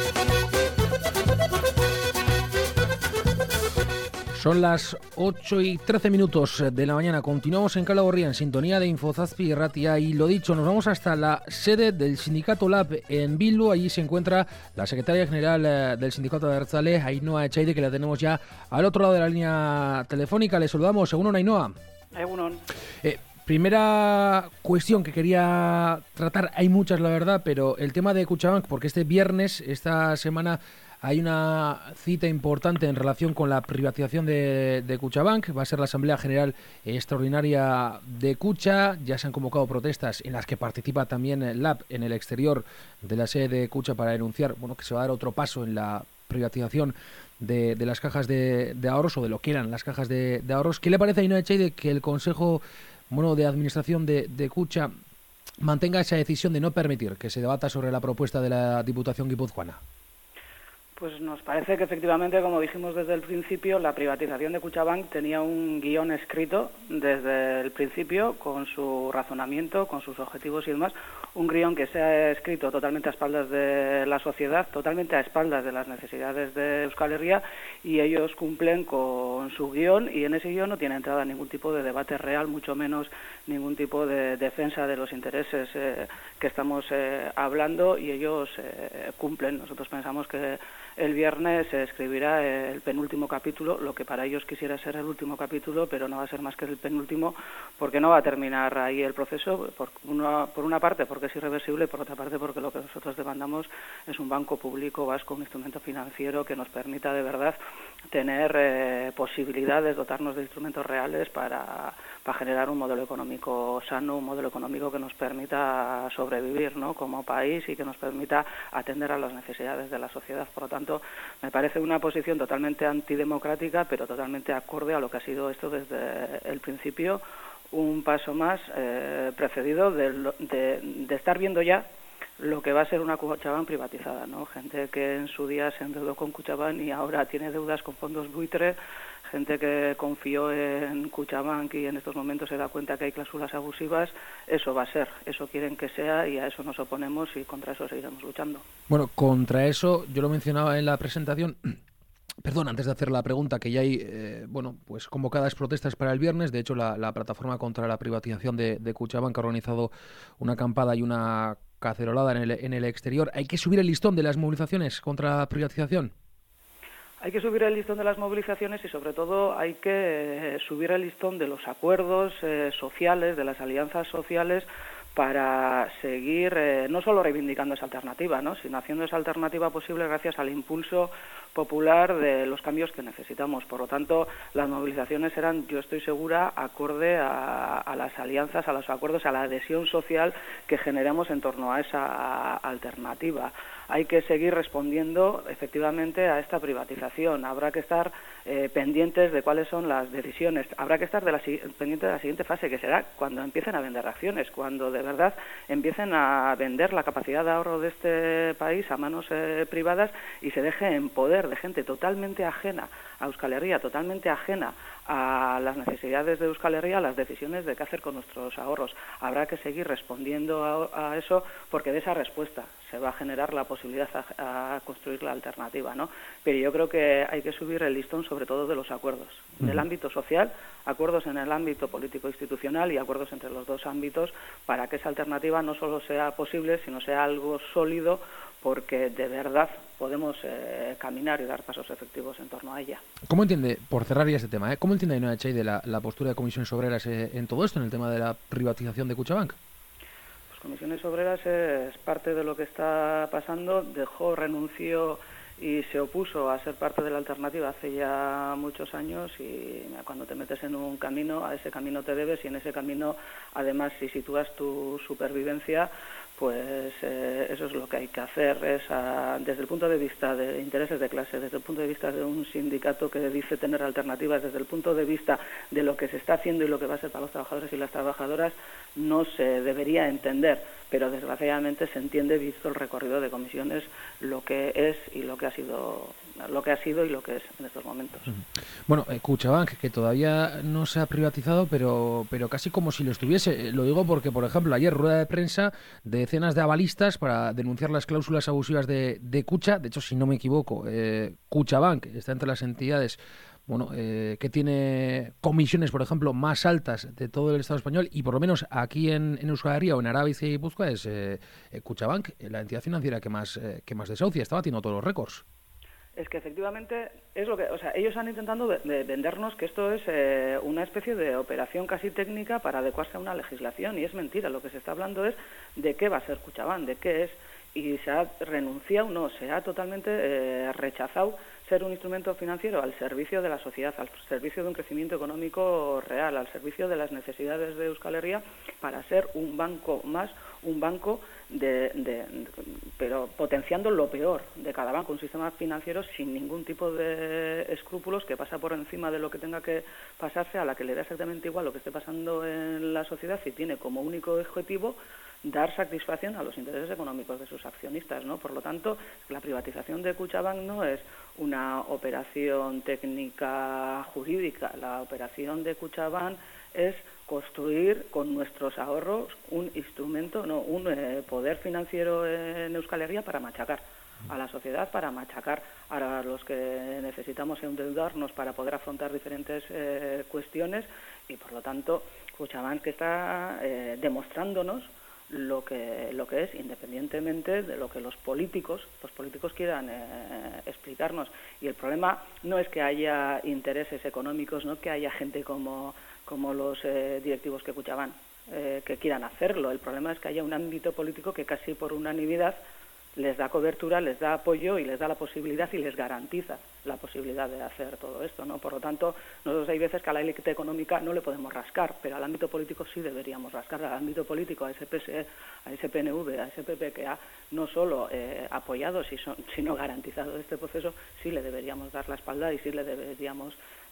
Son las 8:13 de la mañana. Continuamos en Calahorría, en sintonía de Infozazpi y Ratia. Y lo dicho, nos vamos hasta la sede del Sindicato Lab en Bildu. Allí se encuentra la secretaria general del Sindicato de Abertzale, Ainhoa Etxaide, que la tenemos ya al otro lado de la línea telefónica. Le saludamos. Egunon, Ainhoa. Egunon. Primera cuestión que quería tratar, hay muchas la verdad, pero el tema de Kutxabank, porque este viernes, esta semana, hay una cita importante en relación con la privatización de Kutxabank. Va a ser la Asamblea General Extraordinaria de Kutxa. Ya se han convocado protestas en las que participa también Lab en el exterior de la sede de Kutxa para denunciar que se va a dar otro paso en la privatización de las cajas de ahorros, o de lo que eran las cajas de ahorros. ¿Qué le parece a Ainhoa Etxaide que el Consejo de Administración de Kutxa mantenga esa decisión de no permitir que se debata sobre la propuesta de la Diputación guipuzcoana? Pues nos parece que efectivamente, como dijimos desde el principio, la privatización de Kutxabank tenía un guión escrito desde el principio, con su razonamiento, con sus objetivos y demás, un guión que se ha escrito totalmente a espaldas de la sociedad, totalmente a espaldas de las necesidades de Euskal Herria, y ellos cumplen con su guión, y en ese guión no tiene entrada ningún tipo de debate real, mucho menos ningún tipo de defensa de los intereses que estamos hablando, y ellos cumplen. Nosotros pensamos que el viernes se escribirá el penúltimo capítulo, lo que para ellos quisiera ser el último capítulo, pero no va a ser más que el penúltimo, porque no va a terminar ahí el proceso, por una parte porque es irreversible, y por otra parte porque lo que nosotros demandamos es un banco público vasco, un instrumento financiero que nos permita de verdad tener posibilidades, dotarnos de instrumentos reales para generar un modelo económico sano, un modelo económico que nos permita sobrevivir, ¿no?, como país, y que nos permita atender a las necesidades de la sociedad. Por lo tanto, me parece una posición totalmente antidemocrática, pero totalmente acorde a lo que ha sido esto desde el principio, un paso más precedido de estar viendo ya lo que va a ser una Kutxabank privatizada, ¿no? Gente que en su día se endeudó con Kutxabank y ahora tiene deudas con fondos buitre, gente que confió en Kutxabank y en estos momentos se da cuenta que hay cláusulas abusivas. Eso va a ser, eso quieren que sea, y a eso nos oponemos, y contra eso seguiremos luchando. Bueno, contra eso, yo lo mencionaba en la presentación. Perdón, antes de hacer la pregunta, que ya hay pues convocadas protestas para el viernes. De hecho, la plataforma contra la privatización de Kutxabank ha organizado una acampada y una cacerolada en el exterior. ¿Hay que subir el listón de las movilizaciones contra la privatización? Hay que subir el listón de las movilizaciones, y sobre todo hay que subir el listón de los acuerdos sociales, de las alianzas sociales, para seguir no solo reivindicando esa alternativa, ¿no?, sino haciendo esa alternativa posible gracias al impulso popular de los cambios que necesitamos. Por lo tanto, las movilizaciones serán, yo estoy segura, acorde a las alianzas, a los acuerdos, a la adhesión social que generemos en torno a esa alternativa. Hay que seguir respondiendo efectivamente a esta privatización. Habrá que estar pendientes de cuáles son las decisiones. Habrá que estar pendientes de la siguiente fase, que será cuando empiecen a vender acciones, cuando de verdad empiecen a vender la capacidad de ahorro de este país a manos privadas, y se deje en poder de gente totalmente ajena a Euskal Herria, totalmente ajena a las necesidades de Euskal Herria, a las decisiones de qué hacer con nuestros ahorros. Habrá que seguir respondiendo a eso, porque de esa respuesta se va a generar la posibilidad a construir la alternativa, ¿no? Pero yo creo que hay que subir el listón, sobre todo de los acuerdos, del ámbito social, acuerdos en el ámbito político-institucional y acuerdos entre los dos ámbitos, para que esa alternativa no solo sea posible, sino sea algo sólido, porque de verdad podemos caminar y dar pasos efectivos en torno a ella. ¿Cómo entiende, por cerrar ya este tema, cómo entiende Ainhoa Etxaide la postura de Comisiones Obreras en todo esto, en el tema de la privatización de Kutxabank? Pues Comisiones Obreras es parte de lo que está pasando. Renunció y se opuso a ser parte de la alternativa hace ya muchos años, y cuando te metes en un camino, a ese camino te debes, y en ese camino, además, si sitúas tu supervivencia, pues eso es lo que hay que hacer, desde el punto de vista de intereses de clase, desde el punto de vista de un sindicato que dice tener alternativas, desde el punto de vista de lo que se está haciendo y lo que va a ser para los trabajadores y las trabajadoras, no se debería entender, pero desgraciadamente se entiende, visto el recorrido de comisiones, lo que es y lo que ha sido lo que ha sido y lo que es en estos momentos. Bueno, Kutxabank, que todavía no se ha privatizado, pero casi como si lo estuviese. Lo digo porque, por ejemplo, ayer rueda de prensa de decenas de avalistas para denunciar las cláusulas abusivas de Kutxa. De hecho, si no me equivoco, Kutxabank está entre las entidades que tiene comisiones, por ejemplo, más altas de todo el Estado español, y por lo menos aquí en Euskal Herria o en Araba y Guipúzcoa es Kutxabank, la entidad financiera que más desahucia. Está batiendo todos los récords. Es que efectivamente es lo que, o sea, ellos están intentando vendernos que esto es una especie de operación casi técnica para adecuarse a una legislación, y es mentira. Lo que se está hablando es de qué va a ser Kutxabank, de qué es, y se ha renunciado, no, se ha totalmente rechazado ser un instrumento financiero al servicio de la sociedad, al servicio de un crecimiento económico real, al servicio de las necesidades de Euskal Herria, para ser un banco más, un banco pero potenciando lo peor de cada banco, un sistema financiero sin ningún tipo de escrúpulos, que pasa por encima de lo que tenga que pasarse, a la que le da exactamente igual lo que esté pasando en la sociedad, y tiene como único objetivo dar satisfacción a los intereses económicos de sus accionistas, ¿no? Por lo tanto, la privatización de Kutxabank no es una operación técnica jurídica. La operación de Kutxabank es construir con nuestros ahorros un instrumento, un poder financiero en Euskal Herria para machacar a la sociedad, para machacar a los que necesitamos endeudarnos para poder afrontar diferentes cuestiones, y por lo tanto Kutxabank que está demostrándonos lo que es, independientemente de lo que los políticos quieran explicarnos. Y el problema no es que haya intereses económicos, no que haya gente como los directivos que Kutxabank que quieran hacerlo. El problema es que haya un ámbito político que casi por unanimidad les da cobertura, les da apoyo y les da la posibilidad y les garantiza la posibilidad de hacer todo esto, ¿no? Por lo tanto, nosotros hay veces que a la élite económica no le podemos rascar, pero al ámbito político sí deberíamos rascar. Al ámbito político, a ese PSE, a ese PNV, a ese PP, que ha no solo apoyado, sino garantizado este proceso, sí le deberíamos dar la espalda y sí le deberíamos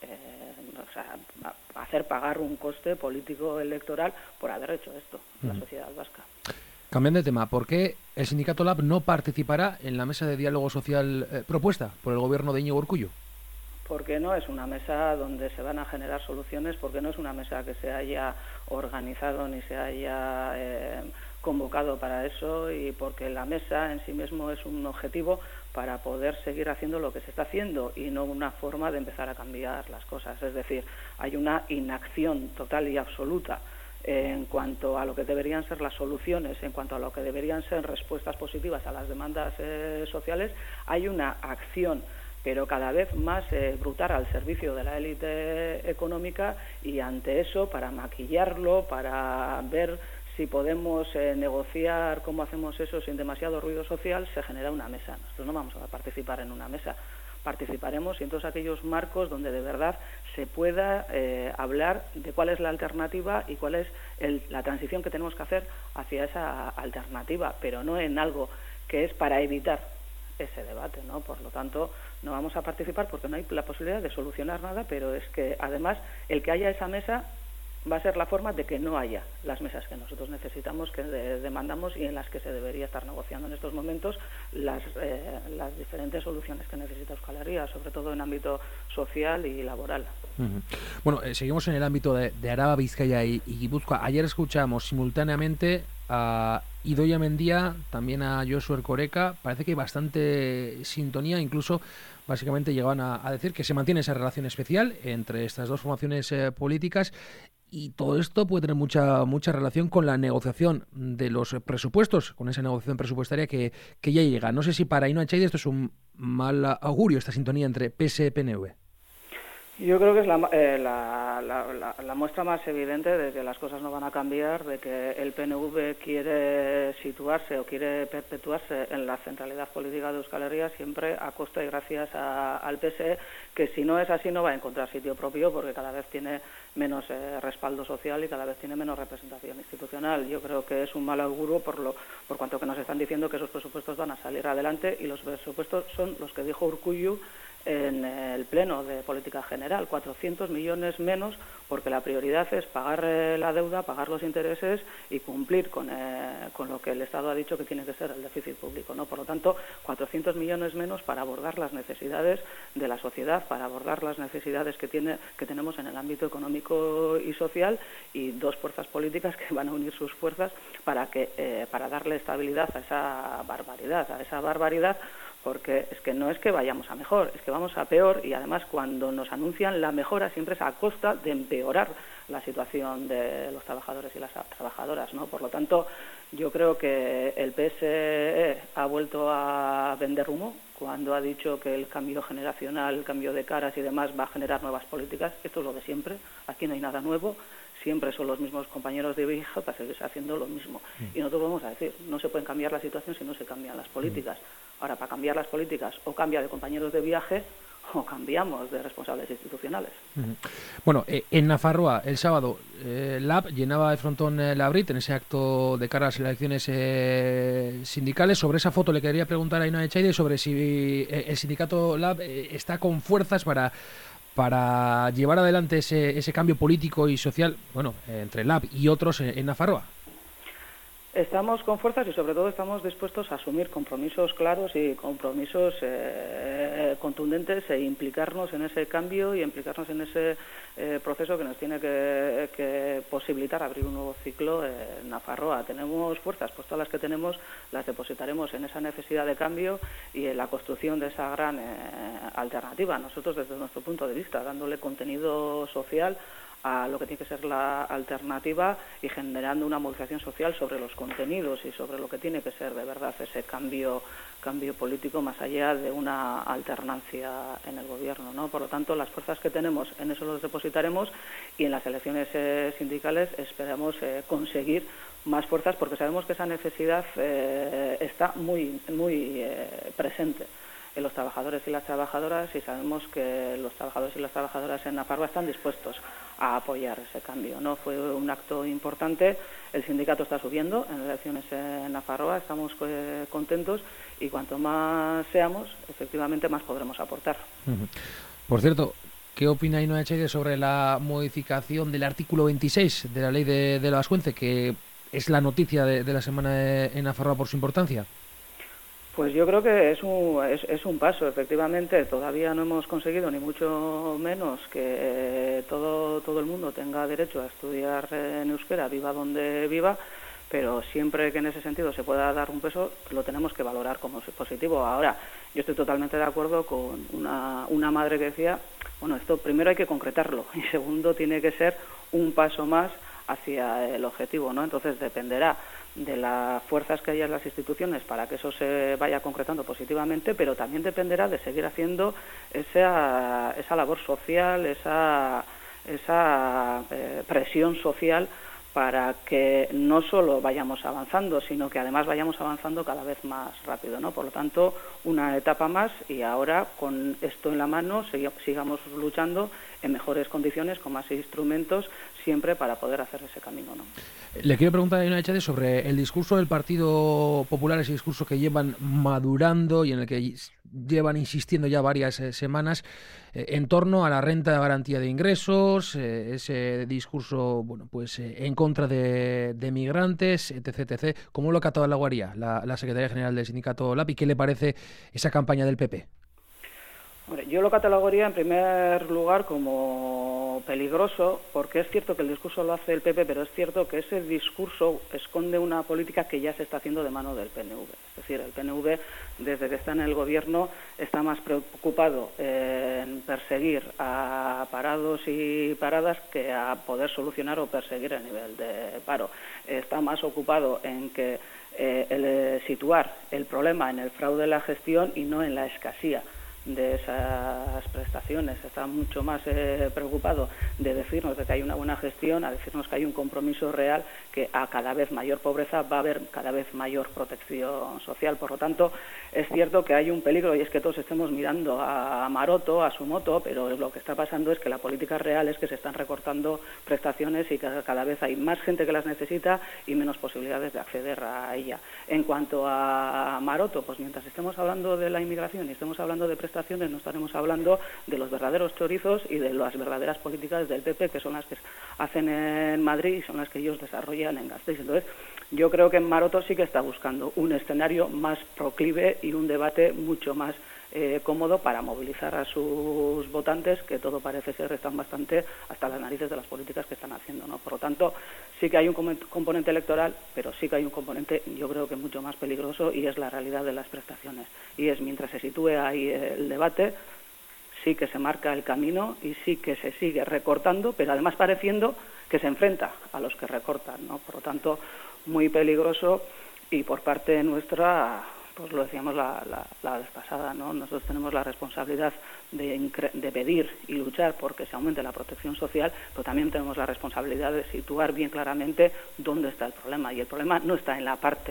hacer pagar un coste político electoral por haber hecho esto a la sociedad vasca. Cambiando de tema, ¿por qué el sindicato LAB no participará en la mesa de diálogo social propuesta por el gobierno de Iñigo Urkullu? Porque no es una mesa donde se van a generar soluciones, porque no es una mesa que se haya organizado ni se haya convocado para eso, y porque la mesa en sí mismo es un objetivo para poder seguir haciendo lo que se está haciendo y no una forma de empezar a cambiar las cosas. Es decir, hay una inacción total y absoluta en cuanto a lo que deberían ser las soluciones, en cuanto a lo que deberían ser respuestas positivas a las demandas sociales. Hay una acción, pero cada vez más brutal, al servicio de la élite económica, y ante eso, para maquillarlo, para ver si podemos negociar cómo hacemos eso sin demasiado ruido social, se genera una mesa. Nosotros no vamos a participar en una mesa. Participaremos en todos aquellos marcos donde de verdad se pueda hablar de cuál es la alternativa y cuál es la transición que tenemos que hacer hacia esa alternativa, pero no en algo que es para evitar ese debate, ¿no? Por lo tanto, no vamos a participar porque no hay la posibilidad de solucionar nada, pero es que además el que haya esa mesa va a ser la forma de que no haya las mesas que nosotros necesitamos, que demandamos, y en las que se debería estar negociando en estos momentos las diferentes soluciones que necesita Euskal Herria, sobre todo en ámbito social y laboral. Bueno, seguimos en el ámbito de Araba, Vizcaya y Guipúzcoa. Ayer escuchamos simultáneamente a Idoia Mendia, también a Josu Erkoreka. Parece que hay bastante sintonía, incluso básicamente llegaban a decir que se mantiene esa relación especial entre estas dos formaciones políticas. Y todo esto puede tener mucha relación con la negociación de los presupuestos, con esa negociación presupuestaria que ya llega. No sé si para Ainhoa Etxaide esto es un mal augurio, esta sintonía entre PS y PNV. Yo creo que es la muestra más evidente de que las cosas no van a cambiar, de que el PNV quiere situarse o quiere perpetuarse en la centralidad política de Euskal Herria, siempre a costa y gracias al PSE, que si no es así no va a encontrar sitio propio, porque cada vez tiene menos respaldo social y cada vez tiene menos representación institucional. Yo creo que es un mal augurio por cuanto que nos están diciendo que esos presupuestos van a salir adelante, y los presupuestos son los que dijo Urkullu en el Pleno de Política General, 400 millones menos, porque la prioridad es pagar la deuda, pagar los intereses y cumplir con lo que el Estado ha dicho que tiene que ser el déficit público, ¿no? Por lo tanto, 400 millones menos para abordar las necesidades de la sociedad, para abordar las necesidades que tenemos en el ámbito económico y social, y dos fuerzas políticas que van a unir sus fuerzas para darle estabilidad a esa barbaridad, porque es que no es que vayamos a mejor, es que vamos a peor, y además cuando nos anuncian la mejora siempre es a costa de empeorar la situación de los trabajadores y las trabajadoras, ¿no? Por lo tanto, yo creo que el PSE ha vuelto a vender humo cuando ha dicho que el cambio generacional, el cambio de caras y demás va a generar nuevas políticas. Esto es lo de siempre, aquí no hay nada nuevo. Siempre son los mismos compañeros de viaje para seguir haciendo lo mismo. Y nosotros vamos a decir, no se pueden cambiar la situación si no se cambian las políticas. Ahora, para cambiar las políticas, o cambia de compañeros de viaje o cambiamos de responsables institucionales. Bueno, en Nafarroa, el sábado, LAB llenaba el frontón Labrit en ese acto de cara a las elecciones sindicales. Sobre esa foto le quería preguntar a Ainhoa Echaide sobre si el sindicato LAB está con fuerzas para llevar adelante ese cambio político y social, bueno, entre LAB y otros en Nafarroa. Estamos con fuerzas y sobre todo estamos dispuestos a asumir compromisos claros y compromisos contundentes e implicarnos en ese cambio y implicarnos en ese proceso que nos tiene que posibilitar abrir un nuevo ciclo en Nafarroa. Tenemos fuerzas, pues todas las que tenemos las depositaremos en esa necesidad de cambio y en la construcción de esa gran alternativa. Nosotros, desde nuestro punto de vista, dándole contenido social a lo que tiene que ser la alternativa y generando una movilización social sobre los contenidos y sobre lo que tiene que ser de verdad ese cambio político más allá de una alternancia en el gobierno, ¿no? Por lo tanto, las fuerzas que tenemos en eso los depositaremos y en las elecciones sindicales esperamos conseguir más fuerzas porque sabemos que esa necesidad está muy presente en los trabajadores y las trabajadoras, y sabemos que los trabajadores y las trabajadoras en Nafarroa están dispuestos a apoyar ese cambio, ¿no? Fue un acto importante, el sindicato está subiendo en las elecciones en Nafarroa, estamos contentos, y cuanto más seamos, efectivamente más podremos aportar. Por cierto, ¿qué opina Ainhoa Echaide sobre la modificación del artículo 26 de la ley de la Ascuence, que es la noticia de la semana en Nafarroa por su importancia? Pues yo creo que es un paso, efectivamente. Todavía no hemos conseguido, ni mucho menos, que todo el mundo tenga derecho a estudiar en euskera, viva donde viva, pero siempre que en ese sentido se pueda dar un peso, lo tenemos que valorar como positivo. Ahora, yo estoy totalmente de acuerdo con una madre que decía, bueno, esto primero hay que concretarlo y segundo tiene que ser un paso más hacia el objetivo, ¿no? Entonces dependerá de las fuerzas que haya en las instituciones para que eso se vaya concretando positivamente, pero también dependerá de seguir haciendo esa labor social, esa presión social para que no solo vayamos avanzando, sino que además vayamos avanzando cada vez más rápido, ¿no? Por lo tanto, una etapa más, y ahora con esto en la mano sigamos luchando en mejores condiciones, con más instrumentos, siempre para poder hacer ese camino, ¿no? Le quiero preguntar a Ainhoa Echaide sobre el discurso del Partido Popular, ese discurso que llevan madurando y en el que llevan insistiendo ya varias semanas en torno a la renta de garantía de ingresos, ese discurso, bueno, pues en contra de migrantes, etc. ¿Cómo lo catalogaría la Secretaría General del Sindicato LAB y qué le parece esa campaña del PP? Yo lo catalogaría en primer lugar como peligroso, porque es cierto que el discurso lo hace el PP, pero es cierto que ese discurso esconde una política que ya se está haciendo de mano del PNV. Es decir, el PNV, desde que está en el gobierno, está más preocupado en perseguir a parados y paradas que a poder solucionar o perseguir el nivel de paro. Está más ocupado en que situar el problema en el fraude de la gestión y no en la escasía de esas prestaciones. Está mucho más preocupado de decirnos de que hay una buena gestión, a decirnos que hay un compromiso real, que a cada vez mayor pobreza va a haber cada vez mayor protección social. Por lo tanto, es cierto que hay un peligro, y es que todos estemos mirando a Maroto, a su moto, pero lo que está pasando es que la política real es que se están recortando prestaciones y que cada vez hay más gente que las necesita y menos posibilidades de acceder a ella. En cuanto a Maroto, pues mientras estemos hablando de la inmigración y estemos hablando de prestaciones, prestaciones, no estaremos hablando de los verdaderos chorizos y de las verdaderas políticas del PP, que son las que hacen en Madrid y son las que ellos desarrollan en Gasteiz. Entonces, yo creo que Maroto sí que está buscando un escenario más proclive y un debate mucho más cómodo para movilizar a sus votantes, que todo parece ser están bastante hasta las narices de las políticas que están haciendo, ¿no? Por lo tanto, sí que hay un componente electoral, pero sí que hay un componente, yo creo que mucho más peligroso, y es la realidad de las prestaciones. Y es, mientras se sitúe ahí el debate, sí que se marca el camino y sí que se sigue recortando, pero además pareciendo que se enfrenta a los que recortan, ¿no? Por lo tanto, muy peligroso, y por parte nuestra, pues lo decíamos la vez pasada, ¿no? Nosotros tenemos la responsabilidad de pedir y luchar porque se aumente la protección social, pero también tenemos la responsabilidad de situar bien claramente dónde está el problema. Y el problema no está en la parte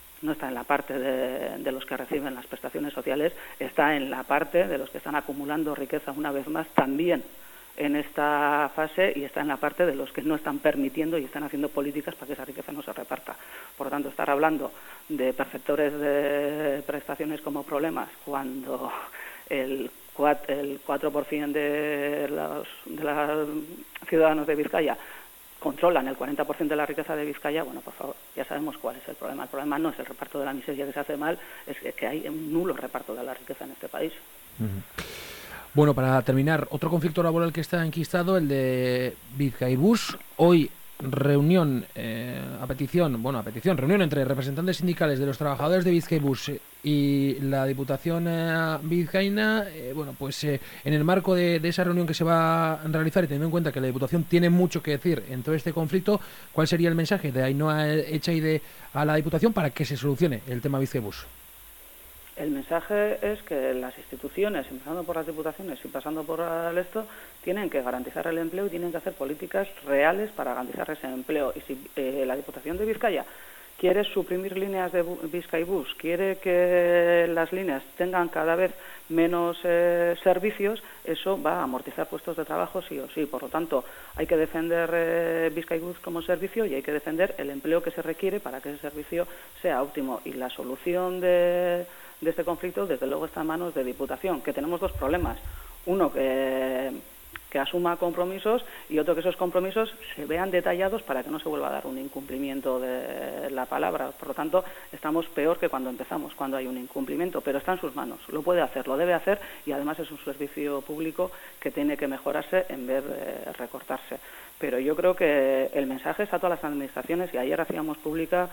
de los que reciben las prestaciones sociales, está en la parte de los que están acumulando riqueza una vez más también en esta fase, y está en la parte de los que no están permitiendo y están haciendo políticas para que esa riqueza no se reparta. Por lo tanto, estar hablando de perceptores de prestaciones como problemas cuando el 4% de los ciudadanos de Vizcaya controlan el 40% de la riqueza de Vizcaya, bueno, por favor, ya sabemos cuál es el problema. El problema no es el reparto de la miseria que se hace mal, es que hay un nulo reparto de la riqueza en este país. Bueno, para terminar, otro conflicto laboral que está enquistado, el de Bizkaibus. Hoy reunión reunión entre representantes sindicales de los trabajadores de Bizkaibus y la Diputación vizcaína. En el marco de esa reunión que se va a realizar, y teniendo en cuenta que la Diputación tiene mucho que decir en todo este conflicto, ¿cuál sería el mensaje de Ainhoa Echaide a la Diputación para que se solucione el tema Bizkaibus? El mensaje es que las instituciones, empezando por las diputaciones y pasando por el esto, tienen que garantizar el empleo y tienen que hacer políticas reales para garantizar ese empleo. Y si la Diputación de Vizcaya quiere suprimir líneas de Bizkaibus, quiere que las líneas tengan cada vez menos servicios, eso va a amortizar puestos de trabajo sí o sí. Por lo tanto, hay que defender Bizkaibus como servicio y hay que defender el empleo que se requiere para que ese servicio sea óptimo. Y la solución de este conflicto, desde luego, está en manos de Diputación, que tenemos dos problemas. Uno, que asuma compromisos, y otro, que esos compromisos se vean detallados para que no se vuelva a dar un incumplimiento de la palabra. Por lo tanto, estamos peor que cuando empezamos, cuando hay un incumplimiento, pero está en sus manos, lo puede hacer, lo debe hacer, y además es un servicio público que tiene que mejorarse en vez de recortarse. Pero yo creo que el mensaje es a todas las administraciones, y ayer hacíamos pública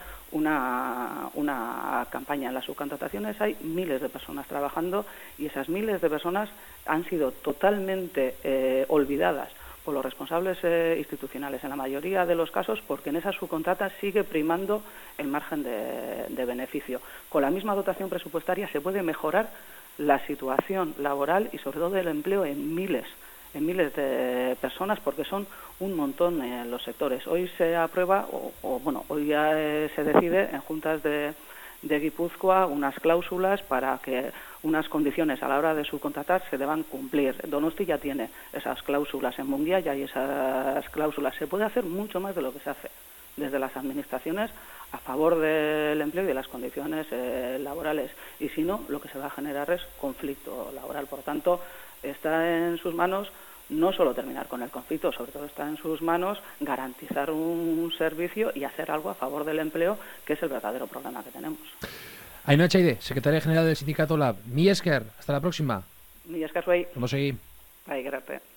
una campaña. En las subcontrataciones hay miles de personas trabajando, y esas miles de personas han sido totalmente olvidadas por los responsables institucionales, en la mayoría de los casos, porque en esas subcontratas sigue primando el margen de beneficio. Con la misma dotación presupuestaria se puede mejorar la situación laboral y sobre todo del empleo en miles de personas, porque son un montón en los sectores. Hoy se aprueba, hoy ya se decide en juntas de Guipúzcoa unas cláusulas para que unas condiciones a la hora de subcontratar se deban cumplir. Donosti ya tiene esas cláusulas, en Munguía ya hay esas cláusulas. Se puede hacer mucho más de lo que se hace desde las administraciones a favor del empleo y de las condiciones laborales. Y si no, lo que se va a generar es conflicto laboral. Por tanto, está en sus manos no solo terminar con el conflicto, sobre todo está en sus manos garantizar un servicio y hacer algo a favor del empleo, que es el verdadero problema que tenemos. Ainhoa Echaide, secretaria general del sindicato LAB. Mi esker, hasta la próxima. Mi esker zuei. Vamos a seguir. Bai, gracias.